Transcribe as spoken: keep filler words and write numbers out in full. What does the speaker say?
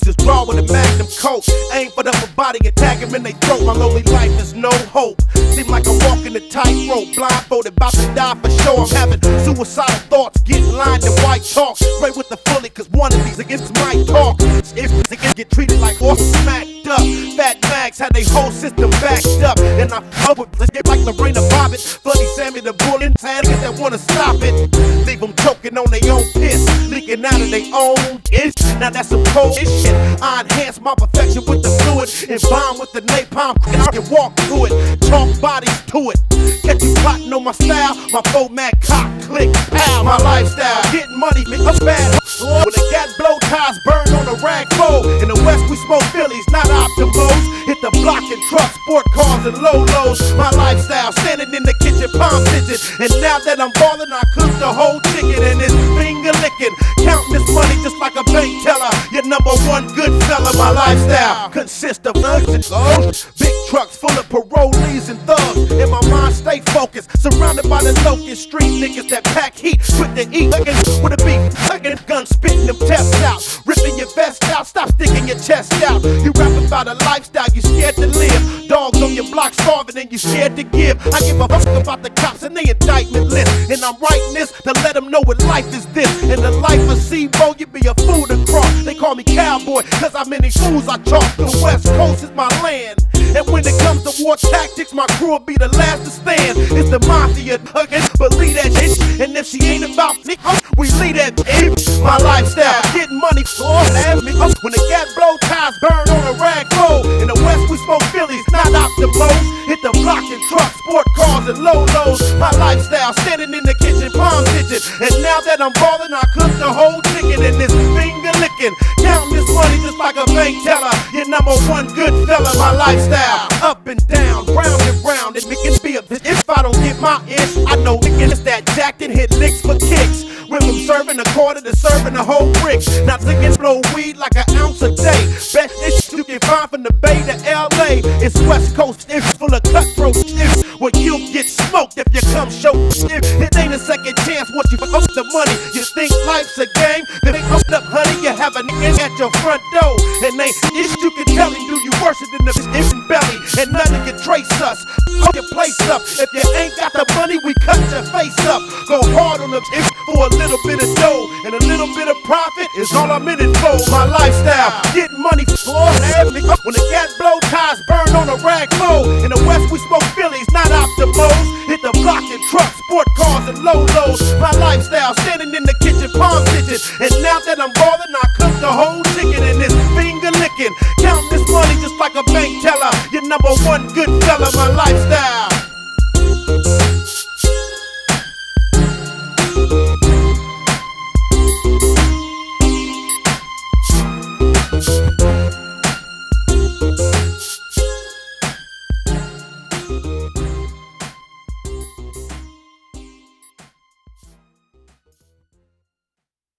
just draw with a magnum coat. Aim for the upper body and tag him in they throat. My lonely life is no hope. Seem like I'm walking the tightrope, blindfolded, about to die for sure. I'm having suicidal thoughts, getting lined in white chalk. Spray with the fully, cause one of these against my talk. If they get treated like all smacked up, fat mags had they whole system backed up. And I fuck with let's get like Lorena Bobbitt, Bloody Sammy the Bull, and niggas that wanna stop it. Leave them choking on their own piss, leaking out of their own ish. Now that's some cold shit. I enhance my perfection with the fluid and bomb with the napalm, and I can walk through it. Chalk bodies to it. Catch you plotting on my style, my four mad cock click, pow, my lifestyle. Getting money, make us bad. When the gat blow ties burn on a rag fold. In the West we smoke Phillies, not Optimos. Hit the block in trucks, sport cars and low-lows. My lifestyle, standing in the kitchen, palm stitching. And now that I'm ballin', I cook the whole chicken and it's finger licking. Counting this money just like a bank teller. Your number one good fella. My lifestyle consists of nugs and gold. Big trucks full of parolees and thugs. And my mind stay focused, surrounded by the locust street niggas that pack heat, quick to eat, looking with a beat, looking gun, spitting them tests out, ripping your vest out, stop sticking your chest out. You rap about a lifestyle you scared to live. Dogs on your block starving and you scared to give. I give a fuck about the cops and they indictment list, and I'm writing this to let them know what life is this. In the life of C-Bo, you be a fool to cross. They call me cowboy, cause how many fools I chalk. The West Coast is my land. And when it comes to war tactics, my crew will be the last to stand. It's the mafia, hugging, believe that shit. And if she ain't about me, we leave that bitch. My lifestyle, getting money for that. When the gat blow ties burn on a rag fold. In the West we smoke Phillies, not Optimos. Hit the block in trucks, sport cars and low-lows. My lifestyle, standing in the kitchen, palm stitching. And now that I'm ballin', I cook the whole chicken and this finger licking. Counting this money just like a bank teller. Your number one good fella. My lifestyle, up and down, round and round. It can be a bitch if I don't get my ish. I know niggas it's that jacked and hit licks for kicks. Rhythm serving a quarter to serving a whole brick. Now niggas blow weed like an ounce a day. Best ish you can find from the Bay to L A. It's West Coast ish full of cutthroat ish, where you'll get smoked if you come show ish. It ain't a second chance once you up the money. You think life's a game? Then they up, honey. You have a nigga at your front door, and they ish you can tell him do you worse than the ish belly, and nothing can trace us. Fuck your place up. If you ain't got the money, we cut your face up. Go hard on the ish for a little bit of dough, and a little bit of profit is all I'm in it for. My lifestyle, getting money for that. When the gat blow ties burn on a rag fold. In the West we smoke Phillies, not Optimos. Hit the block in trucks, sport cars and low-lows. My lifestyle, standing in the kitchen, palm stitching. And now that I'm ballin', I cook the whole chicken and it's finger licking. Counting this money just like a bank teller. Your number one good fella. My lifestyle. We'll be right back.